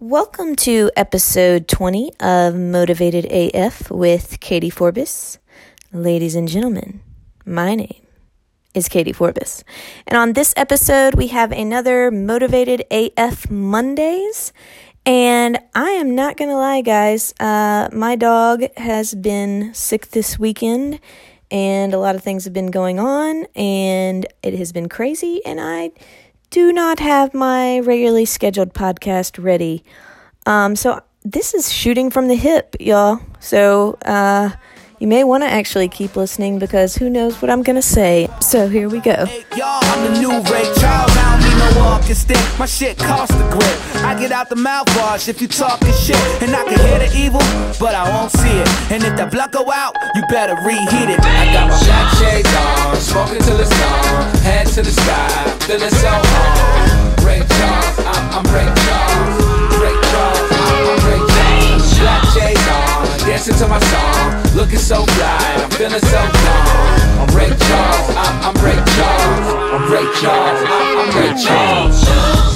Welcome to episode 20 of Motivated AF with Katie Forbes. Ladies and gentlemen, my name is Katie Forbes. And on this episode, we have another Motivated AF Mondays. And I am not going to lie, guys. My dog has been sick this weekend, and a lot of things have been going on, and it has been crazy, and I do not have my regularly scheduled podcast ready. So this is shooting from the hip, y'all. So you may want to actually keep listening because who knows what I'm going to say. So here we go. Hey, y'all, I'm the new Ray Charles. I don't need no walking stick. My shit costs the grip. I get out the mouthwash if you talking shit. And I can hear the evil, but I won't see it. And if the blood go out, you better reheat it. I got my black shades on, smoking till it's gone. Head to the sky, feeling so on. Ray Charles, I'm Ray Charles. Ray Charles, I'm Ray Charles. Black shades on, dancing to my song. Looking so fly, I'm feeling so calm. I'm Ray Charles, I'm Ray Charles. I'm Ray Charles, I'm Ray Charles.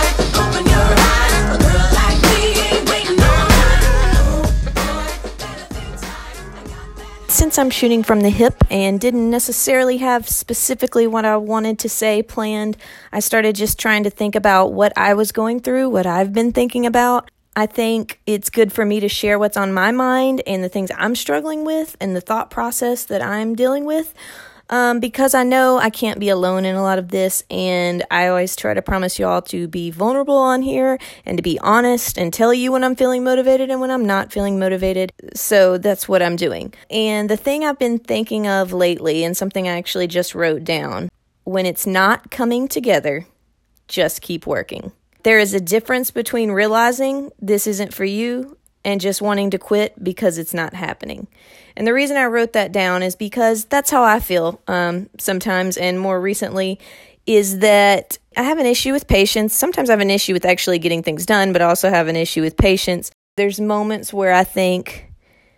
Since I'm shooting from the hip and didn't necessarily have specifically what I wanted to say planned, I started just trying to think about what I was going through, what I've been thinking about. I think it's good for me to share what's on my mind and the things I'm struggling with and the thought process that I'm dealing with. Because I know I can't be alone in a lot of this, and I always try to promise y'all to be vulnerable on here and to be honest and tell you when I'm feeling motivated and when I'm not feeling motivated. So that's what I'm doing. And the thing I've been thinking of lately, and something I actually just wrote down, when it's not coming together, just keep working. There is a difference between realizing this isn't for you and just wanting to quit because it's not happening. And the reason I wrote that down is because that's how I feel sometimes, and more recently, is that I have an issue with patience. Sometimes I have an issue with actually getting things done, but I also have an issue with patience. There's moments where I think,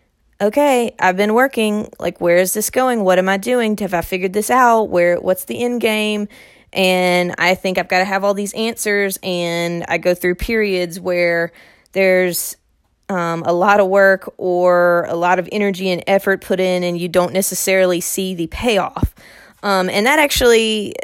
okay, I've been working, like, where is this going? What am I doing? Have I figured this out? What's the end game? And I think I've got to have all these answers, and I go through periods where there's a lot of work or a lot of energy and effort put in, and you don't necessarily see the payoff. And that actually,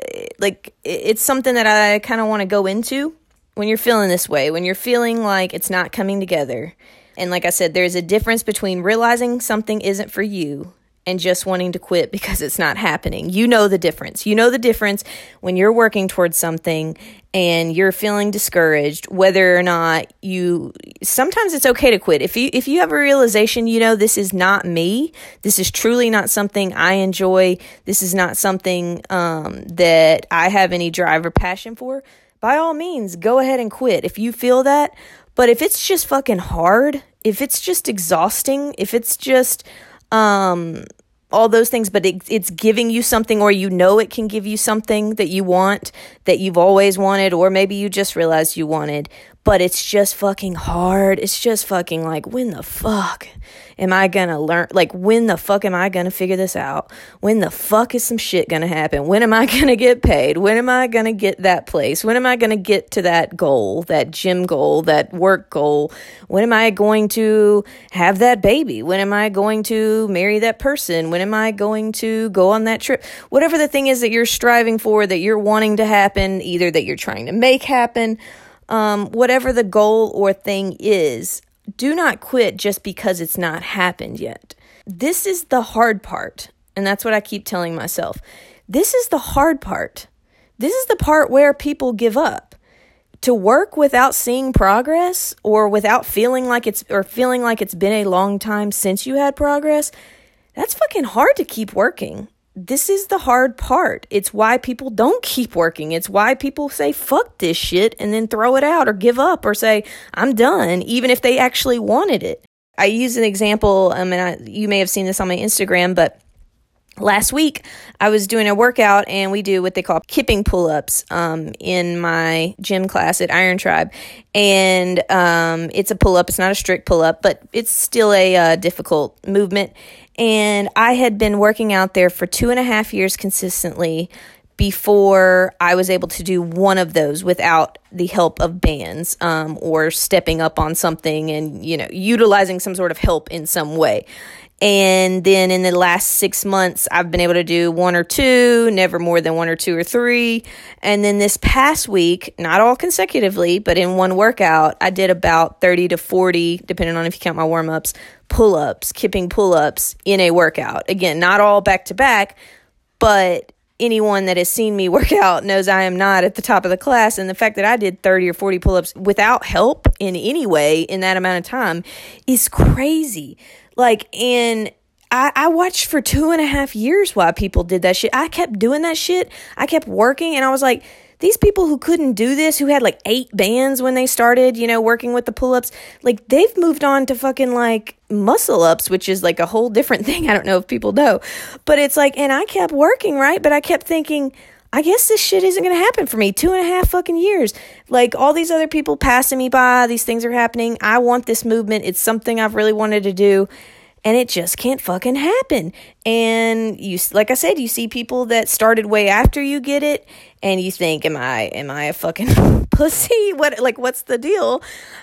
it's something that I kind of want to go into when you're feeling this way, when you're feeling like it's not coming together. And like I said, there's a difference between realizing something isn't for you and just wanting to quit because it's not happening. You know the difference. You know the difference when you're working towards something and you're feeling discouraged, whether or not sometimes it's okay to quit. If you have a realization, this is not me. This is truly not something I enjoy. This is not something that I have any drive or passion for. By all means, go ahead and quit if you feel that. But if it's just fucking hard, if it's just exhausting, if it's just all those things, but it's giving you something, or it can give you something that you want, that you've always wanted, or maybe you just realized you wanted, but it's just fucking hard. It's just fucking like, when the fuck am I gonna learn? Like, when the fuck am I gonna figure this out? When the fuck is some shit gonna happen? When am I gonna get paid? When am I gonna get that place? When am I gonna get to that goal, that gym goal, that work goal? When am I going to have that baby? When am I going to marry that person? When am I going to go on that trip? Whatever the thing is that you're striving for, that you're wanting to happen, either that you're trying to make happen, whatever the goal or thing is, do not quit just because it's not happened yet. This is the hard part, and that's what I keep telling myself. This is the hard part. This is the part where people give up. To work without seeing progress, or without feeling like it's been a long time since you had progress, that's fucking hard to keep working. This is the hard part. It's why people don't keep working. It's why people say, fuck this shit, and then throw it out or give up or say, I'm done, even if they actually wanted it. I use an example, and you may have seen this on my Instagram, but last week I was doing a workout, and we do what they call kipping pull-ups in my gym class at Iron Tribe. And it's a pull-up. It's not a strict pull-up, but it's still a difficult movement. And I had been working out there for 2.5 years consistently, before I was able to do one of those without the help of bands, or stepping up on something and, utilizing some sort of help in some way. And then in the last 6 months, I've been able to do one or two, never more than one or two or three. And then this past week, not all consecutively, but in one workout, I did about 30 to 40, depending on if you count my warm-ups, pull-ups, kipping pull-ups in a workout. Again, not all back-to-back, but anyone that has seen me work out knows I am not at the top of the class. And the fact that I did 30 or 40 pull-ups without help in any way in that amount of time is crazy. And I watched for 2.5 years while people did that shit. I kept doing that shit. I kept working, and I was like, these people who couldn't do this, who had 8 bands when they started, working with the pull-ups, they've moved on to fucking muscle ups, which is a whole different thing. I don't know if people know, but it's and I kept working, right? But I kept thinking, I guess this shit isn't going to happen for me. 2.5 fucking years. All these other people passing me by, these things are happening. I want this movement. It's something I've really wanted to do. And it just can't fucking happen. And like I said, you see people that started way after you get it, and you think, am I a fucking pussy? What's the deal?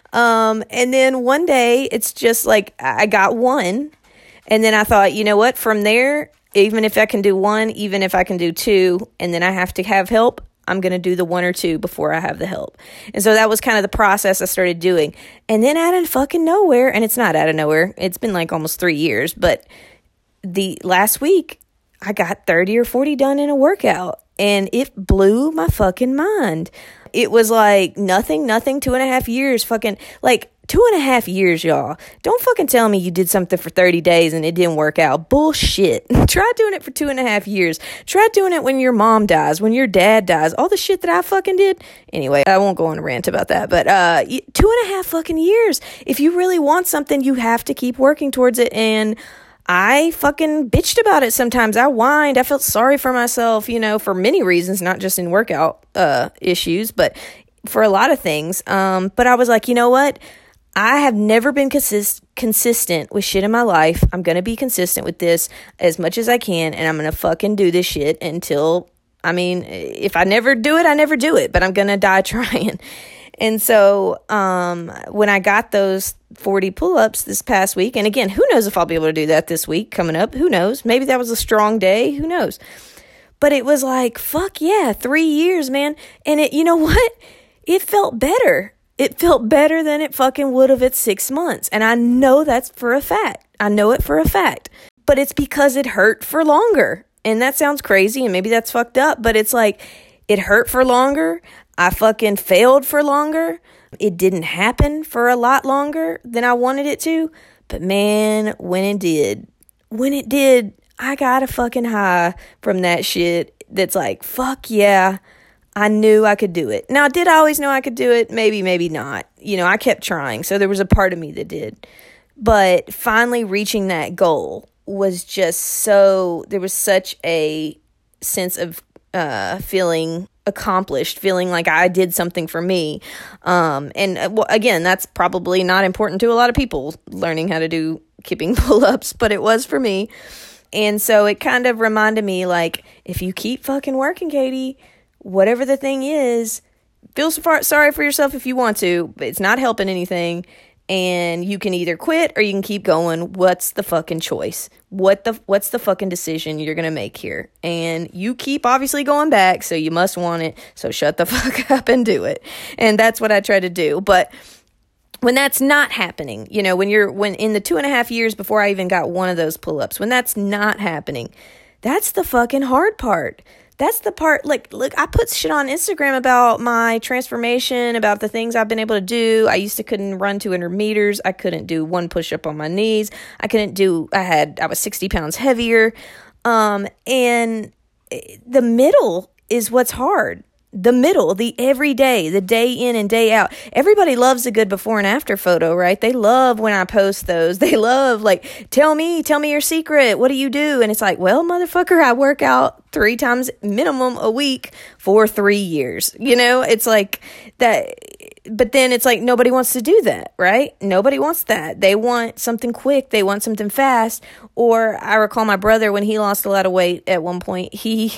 And then one day it's just I got one, and then I thought, you know what? From there, even if I can do one, even if I can do two, and then I have to have help, I'm going to do the one or two before I have the help. And so that was kind of the process I started doing. And then out of fucking nowhere, and it's not out of nowhere, it's been almost 3 years, but the last week I got 30 or 40 done in a workout, and it blew my fucking mind. It was nothing, 2.5 years, fucking 2.5 years, y'all. Don't fucking tell me you did something for 30 days and it didn't work out. Bullshit. Try doing it for 2.5 years. Try doing it when your mom dies, when your dad dies, all the shit that I fucking did. Anyway, I won't go on a rant about that, but 2.5 fucking years. If you really want something, you have to keep working towards it. And I fucking bitched about it sometimes. I whined. I felt sorry for myself, for many reasons, not just in workout issues, but for a lot of things. But I was like, you know what? I have never been consistent with shit in my life. I'm going to be consistent with this as much as I can, and I'm going to fucking do this shit until, if I never do it, I never do it, but I'm going to die trying. And so when I got those 40 pull-ups this past week, and again, who knows if I'll be able to do that this week coming up? Who knows? Maybe that was a strong day. Who knows? But it was fuck yeah, 3 years, man. And you know what? It felt better. It felt better than it fucking would have at 6 months. And I know that's for a fact. I know it for a fact. But it's because it hurt for longer. And that sounds crazy, and maybe that's fucked up, but it's it hurt for longer. I fucking failed for longer. It didn't happen for a lot longer than I wanted it to. But man, when it did, I got a fucking high from that shit that's fuck yeah. I knew I could do it. Now, did I always know I could do it? Maybe, maybe not. I kept trying. So there was a part of me that did. But finally reaching that goal was just there was such a sense of feeling accomplished, feeling like I did something for me. Again, that's probably not important to a lot of people, learning how to do kipping pull-ups, but it was for me. And so it kind of reminded me, if you keep fucking working, Katie, whatever the thing is, feel sorry for yourself if you want to, but it's not helping anything. And you can either quit or you can keep going. What's the fucking choice? What's the fucking decision you're going to make here? And you keep obviously going back, so you must want it. So shut the fuck up and do it. And that's what I try to do. But when that's not happening, when in the 2.5 years before I even got one of those pull-ups, when that's not happening, that's the fucking hard part. That's the part, look, I put shit on Instagram about my transformation, about the things I've been able to do. I couldn't run 200 meters. I couldn't do one push-up on my knees. I was 60 pounds heavier. And the middle is what's hard. The middle, the everyday, the day in and day out. Everybody loves a good before and after photo, right? They love when I post those. They love tell me your secret. What do you do? And it's well, motherfucker, I work out 3 times minimum a week for 3 years. It's that. But then it's nobody wants to do that, right? Nobody wants that. They want something quick. They want something fast. Or I recall my brother, when he lost a lot of weight at one point, he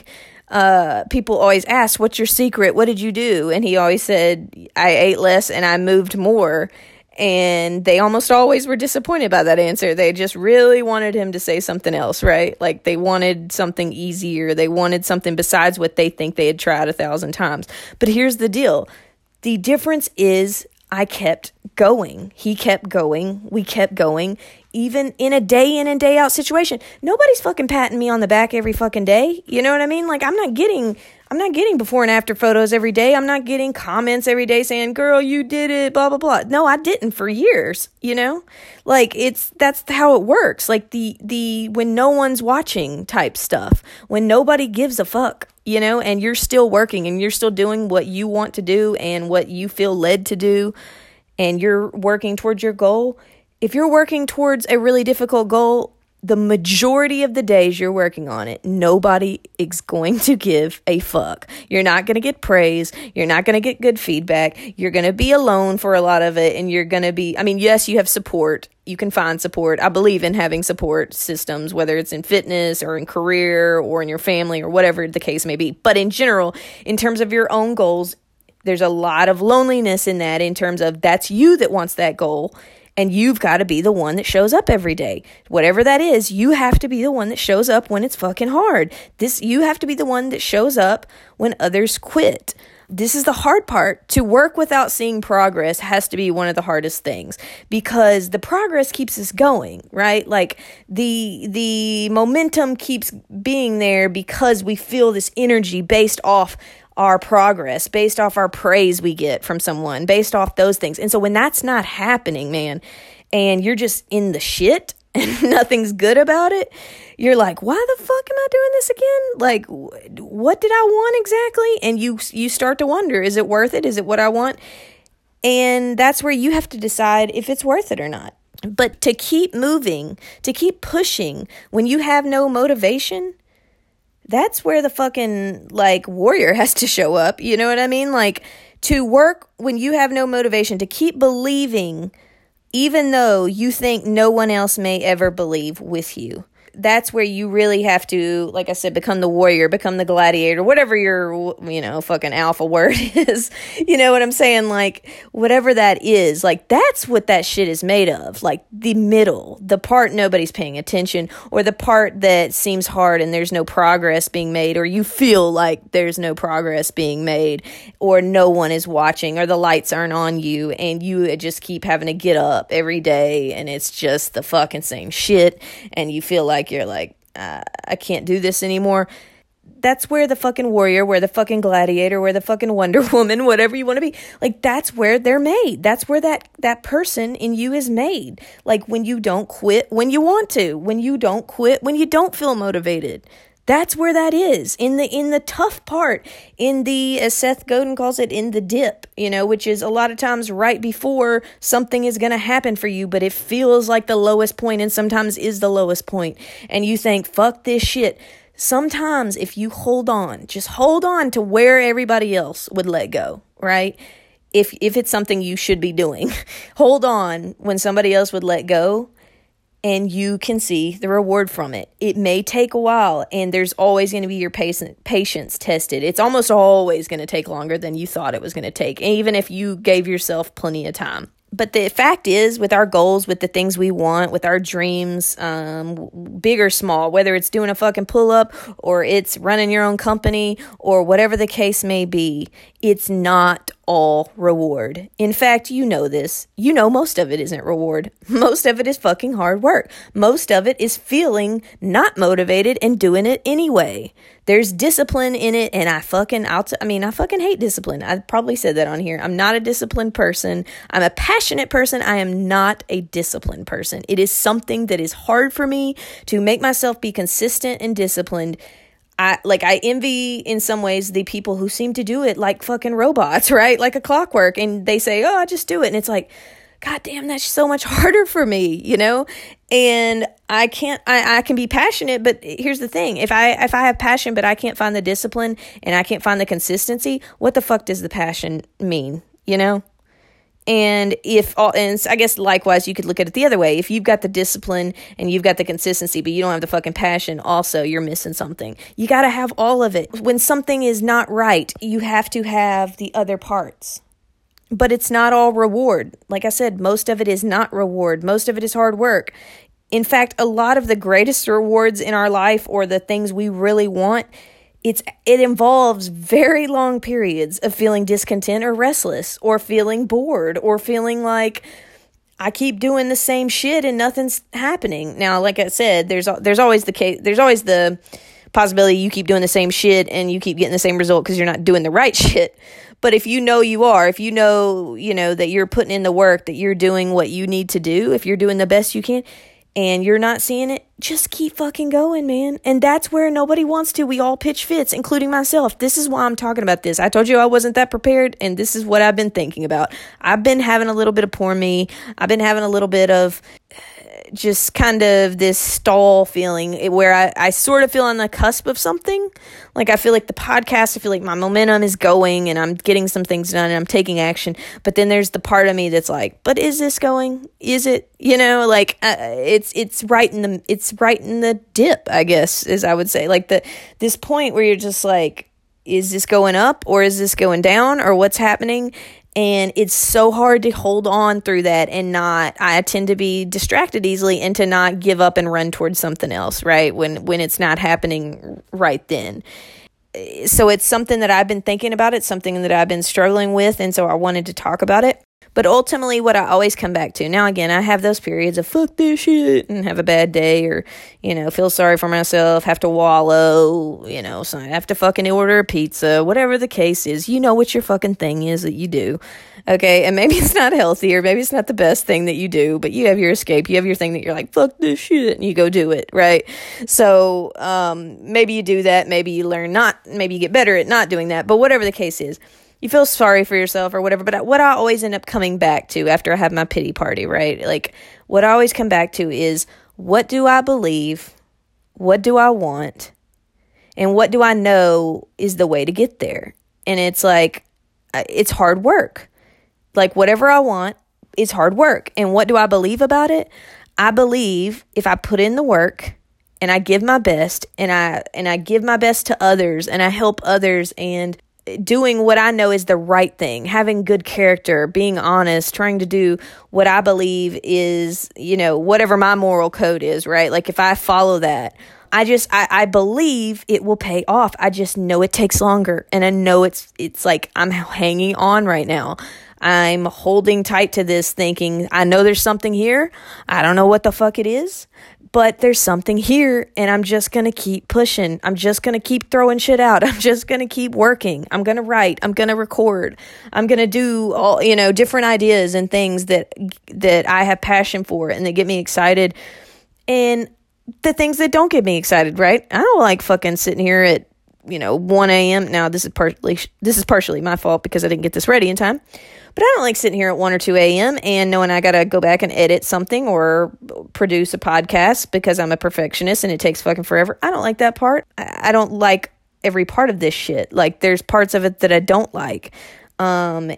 people always ask, what's your secret? What did you do? And he always said, I ate less and I moved more. And they almost always were disappointed by that answer. They just really wanted him to say something else, right? Like they wanted something easier. They wanted something besides what they think they had tried 1,000 times. But here's the deal. The difference is I kept going. He kept going. We kept going. Even in a day in and day out situation. Nobody's fucking patting me on the back every fucking day. You know what I mean? Like I'm not getting before and after photos every day. I'm not getting comments every day saying, girl, you did it, blah, blah, blah. No, I didn't for years, you know? Like that's how it works. Like the when no one's watching type stuff, when nobody gives a fuck, you know, and you're still working and you're still doing what you want to do and what you feel led to do, and you're working towards your goal. If you're working towards a really difficult goal, the majority of the days you're working on it, nobody is going to give a fuck. You're not going to get praise. You're not going to get good feedback. You're going to be alone for a lot of it. And you're going to be, I mean, yes, you have support. You can find support. I believe in having support systems, whether it's in fitness or in career or in your family or whatever the case may be. But in general, in terms of your own goals, there's a lot of loneliness in that, in terms of that's you that wants that goal. And you've got to be the one that shows up every day. Whatever that is, you have to be the one that shows up when it's fucking hard. You have to be the one that shows up when others quit. This is the hard part. To work without seeing progress has to be one of the hardest things, because the progress keeps us going, right? Like the momentum keeps being there because we feel this energy based off our progress, based off our praise we get from someone, based off those things. And so when that's not happening, man, and you're just in the shit and nothing's good about it, you're like, why the fuck am I doing this again? Like, what did I want exactly? And you start to wonder, is it worth it? Is it what I want? And that's where you have to decide if it's worth it or not. But to keep moving, to keep pushing when you have no motivation, that's where the fucking, like, warrior has to show up. You know what I mean? Like, to work when you have no motivation, to keep believing, even though you think no one else may ever believe with you. That's where you really have to, like I said, become the warrior, become the gladiator, whatever your, fucking alpha word is. You know what I'm saying? Like, whatever that is, like, that's what that shit is made of. Like, the middle, the part nobody's paying attention, or the part that seems hard and there's no progress being made, or you feel like there's no progress being made, or no one is watching, or the lights aren't on you, and you just keep having to get up every day, and it's just the fucking same shit, and you feel like you're like, I can't do this anymore. That's where the fucking warrior, where the fucking gladiator, where the fucking Wonder Woman, whatever you want to be, like, that's where they're made. That's where that person in you is made. Like, when you don't quit when you want to, when you don't quit when you don't feel motivated. That's where that is, in the tough part, in the, as Seth Godin calls it, in the dip, which is a lot of times right before something is going to happen for you, but it feels like the lowest point, and sometimes is the lowest point, and you think, fuck this shit. Sometimes if you just hold on to where everybody else would let go, right? If it's something you should be doing, hold on when somebody else would let go, and you can see the reward from it. It may take a while, and there's always going to be your patience tested. It's almost always going to take longer than you thought it was going to take, even if you gave yourself plenty of time. But the fact is, with our goals, with the things we want, with our dreams, big or small, whether it's doing a fucking pull-up or it's running your own company or whatever the case may be, it's not all reward. In fact, you know this. You know most of it isn't reward. Most of it is fucking hard work. Most of it is feeling not motivated and doing it anyway. There's discipline in it, and I fucking hate discipline. I probably said that on here. I'm not a disciplined person. I'm a passionate person. I am not a disciplined person. It is something that is hard for me to make myself be consistent and disciplined. I envy in some ways the people who seem to do it like fucking robots, right? Like a clockwork, and they say, oh, I just do it. And it's like, God damn, that's so much harder for me, And I can be passionate, but here's the thing. If I have passion, but I can't find the discipline and I can't find the consistency, what the fuck does the passion mean? And I guess likewise, you could look at it the other way. If you've got the discipline and you've got the consistency, but you don't have the fucking passion, also, you're missing something. You got to have all of it. When something is not right, you have to have the other parts. But it's not all reward. Like I said, most of it is not reward. Most of it is hard work. In fact, a lot of the greatest rewards in our life, or the things we really want, it involves very long periods of feeling discontent or restless, or feeling bored, or feeling like I keep doing the same shit and nothing's happening. Now, like I said, there's always the possibility you keep doing the same shit and you keep getting the same result because you're not doing the right shit. But if you know you are, if you know that you're putting in the work, that you're doing what you need to do, if you're doing the best you can, and you're not seeing it, just keep fucking going, man. And that's where nobody wants to. We all pitch fits, including myself. This is why I'm talking about this. I told you I wasn't that prepared, and this is what I've been thinking about. I've been having a little bit of poor me. I've been having a little bit of just kind of this stall feeling where I sort of feel on the cusp of something. Like I feel like the podcast, I feel like my momentum is going and I'm getting some things done and I'm taking action. But then there's the part of me that's like, but is this going? Is it? It's right in the dip, I guess, as I would say. Like this point where you're just like, is this going up or is this going down or what's happening? And it's so hard to hold on through that and I tend to be distracted easily and to not give up and run towards something else, right? When it's not happening right then. So it's something that I've been thinking about. It's something that I've been struggling with. And so I wanted to talk about it. But ultimately, what I always come back to, now again, I have those periods of fuck this shit and have a bad day or, feel sorry for myself, have to wallow, so I have to fucking order a pizza, whatever the case is. You know what your fucking thing is that you do, okay? And maybe it's not healthy or maybe it's not the best thing that you do, but you have your escape. You have your thing that you're like, fuck this shit, and you go do it, right? So maybe you do that. Maybe you maybe you get better at not doing that, but whatever the case is. You feel sorry for yourself or whatever, but what I always end up coming back to after I have my pity party, right? Like, what I always come back to is, what do I believe? What do I want? And what do I know is the way to get there? And it's like, it's hard work. Like, whatever I want is hard work. And what do I believe about it? I believe if I put in the work and I give my best and I give my best to others and I help others and doing what I know is the right thing, having good character, being honest, trying to do what I believe is, whatever my moral code is, right? Like if I follow that, I believe it will pay off. I just know it takes longer. And I know it's like I'm hanging on right now. I'm holding tight to this thinking, I know there's something here. I don't know what the fuck it is. But there's something here, and I'm just going to keep pushing. I'm just going to keep throwing shit out. I'm just going to keep working. I'm going to write. I'm going to record. I'm going to do all, different ideas and things that I have passion for and that get me excited. And the things that don't get me excited, right? I don't like fucking sitting here at, 1 a.m. Now, this is partially my fault because I didn't get this ready in time. But I don't like sitting here at 1 or 2 a.m. and knowing I got to go back and edit something or produce a podcast because I'm a perfectionist and it takes fucking forever. I don't like that part. I don't like every part of this shit. Like, there's parts of it that I don't like. And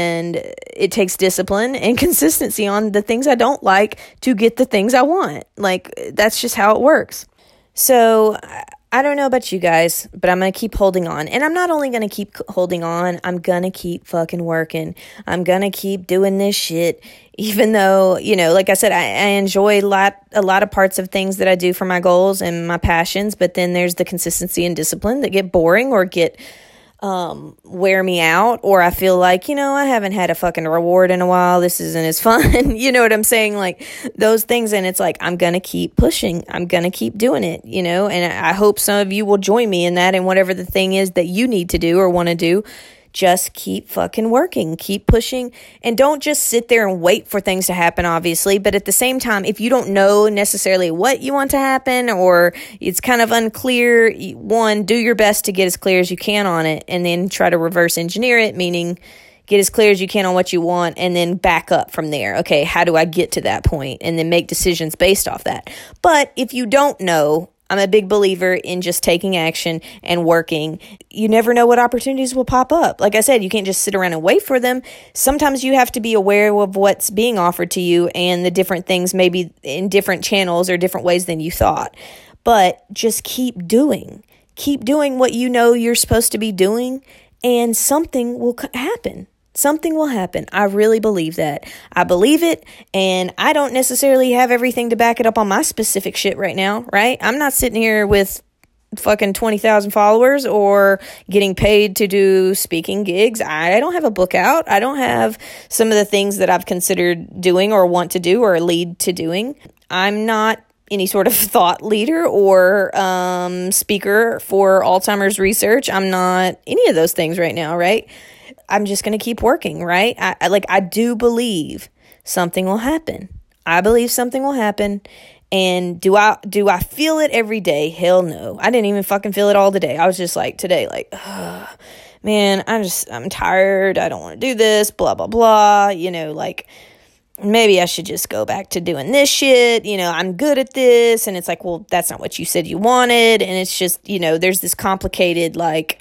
it takes discipline and consistency on the things I don't like to get the things I want. Like, that's just how it works. So I don't know about you guys, but I'm going to keep holding on. And I'm not only going to keep holding on, I'm going to keep fucking working. I'm going to keep doing this shit, even though, like I said, I enjoy a lot of parts of things that I do for my goals and my passions, but then there's the consistency and discipline that get boring or get wear me out, or I feel like, I haven't had a fucking reward in a while. This isn't as fun. You know what I'm saying? Like those things. And it's like, I'm going to keep pushing. I'm going to keep doing it, and I hope some of you will join me in that. And whatever the thing is that you need to do or want to do, just keep fucking working, keep pushing, and don't just sit there and wait for things to happen, obviously. But at the same time, if you don't know necessarily what you want to happen, or it's kind of unclear, one, do your best to get as clear as you can on it, and then try to reverse engineer it, meaning get as clear as you can on what you want, and then back up from there. Okay, how do I get to that point? And then make decisions based off that. But if you don't know, I'm a big believer in just taking action and working. You never know what opportunities will pop up. Like I said, you can't just sit around and wait for them. Sometimes you have to be aware of what's being offered to you and the different things maybe in different channels or different ways than you thought. But just keep doing. Keep doing what you know you're supposed to be doing, and something will happen. Something will happen. I really believe that. I believe it, and I don't necessarily have everything to back it up on my specific shit right now, right? I'm not sitting here with fucking 20,000 followers or getting paid to do speaking gigs. I don't have a book out. I don't have some of the things that I've considered doing or want to do or lead to doing. I'm not any sort of thought leader or speaker for Alzheimer's research. I'm not any of those things right now, right? I'm just going to keep working, right? I do believe something will happen. I believe something will happen. And do I feel it every day? Hell no. I didn't even fucking feel it all today. I was just like today, like, man, I'm tired. I don't want to do this, blah, blah, blah. You know, like, maybe I should just go back to doing this shit. You know, I'm good at this. And it's like, well, that's not what you said you wanted. And it's just, you know, there's this complicated, like,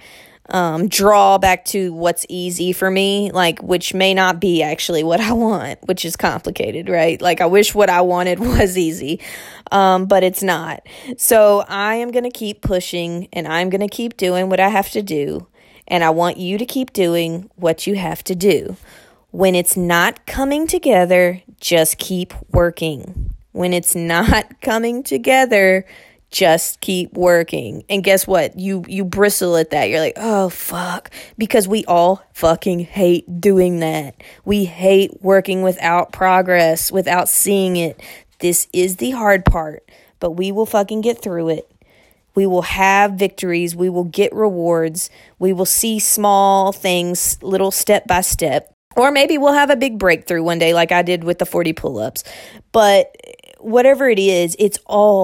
draw back to what's easy for me, like, which may not be actually what I want, which is complicated, right? Like, I wish what I wanted was easy, but it's not. So I am going to keep pushing, and I'm going to keep doing what I have to do, and I want you to keep doing what you have to do. When it's not coming together, just keep working. When it's not coming together, just keep working. And guess what? You bristle at that. You're like, oh, fuck. Because we all fucking hate doing that. We hate working without progress, without seeing it. This is the hard part, but we will fucking get through it. We will have victories. We will get rewards. We will see small things, little step by step. Or maybe we'll have a big breakthrough one day like I did with the 40 pull-ups. But whatever it is, it's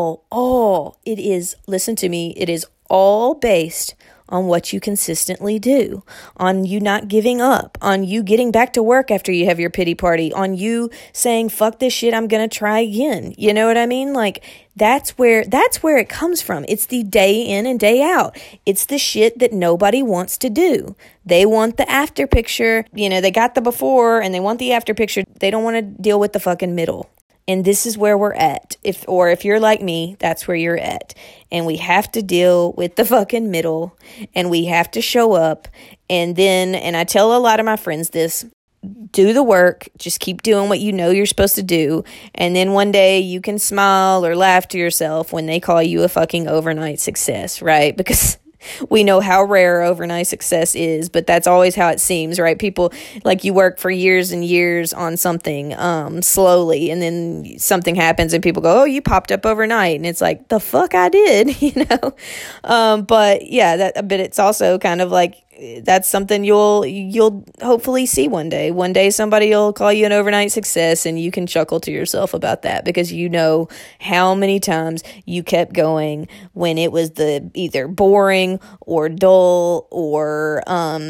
it is, listen to me, it is all based on what you consistently do, on you not giving up, on you getting back to work after you have your pity party, on you saying, fuck this shit, I'm going to try again. You know what I mean? Like, that's where it comes from. It's the day in and day out. It's the shit that nobody wants to do. They want the after picture. You know, they got the before and they want the after picture. They don't want to deal with the fucking middle. And this is where we're at. If you're like me, that's where you're at. And we have to deal with the fucking middle, and we have to show up. And I tell a lot of my friends this, do the work, just keep doing what you know you're supposed to do. And then one day you can smile or laugh to yourself when they call you a fucking overnight success, right? Because we know how rare overnight success is, but that's always how it seems, right? People, like, you work for years and years on something slowly, and then something happens and people go, oh, you popped up overnight. And it's like, the fuck I did, you know? But yeah, but it's also kind of like, that's something you'll hopefully see one day. One day somebody will call you an overnight success, and you can chuckle to yourself about that, because you know how many times you kept going when it was the either boring or dull or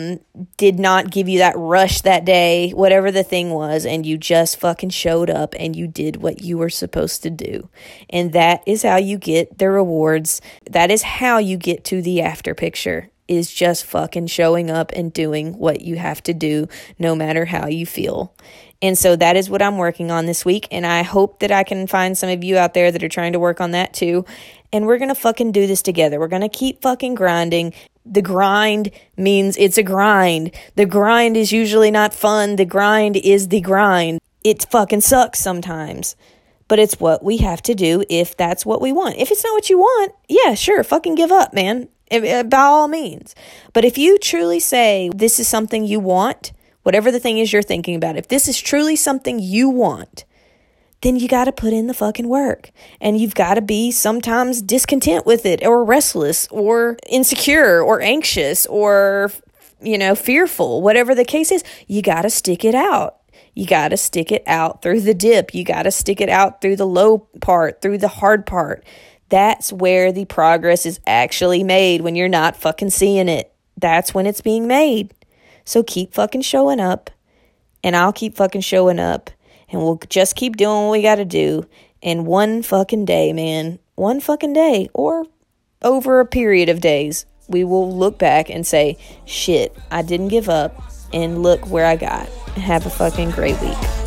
did not give you that rush that day, whatever the thing was, and you just fucking showed up and you did what you were supposed to do. And that is how you get the rewards. That is how you get to the after picture. Is just fucking showing up and doing what you have to do, no matter how you feel. And so that is what I'm working on this week. And I hope that I can find some of you out there that are trying to work on that too. And we're going to fucking do this together. We're going to keep fucking grinding. The grind means it's a grind. The grind is usually not fun. The grind is the grind. It fucking sucks sometimes. But it's what we have to do if that's what we want. If it's not what you want, yeah, sure, fucking give up, man. By all means. But if you truly say this is something you want, whatever the thing is you're thinking about, if this is truly something you want, then you got to put in the fucking work. And you've got to be sometimes discontent with it, or restless, or insecure, or anxious, or, you know, fearful, whatever the case is. You got to stick it out. You got to stick it out through the dip. You got to stick it out through the low part, through the hard part. That's where the progress is actually made, when you're not fucking seeing it. That's when it's being made. So keep fucking showing up, and I'll keep fucking showing up, and we'll just keep doing what we got to do. And one fucking day, man, one fucking day or over a period of days, we will look back and say, shit, I didn't give up, and look where I got. Have a fucking great week.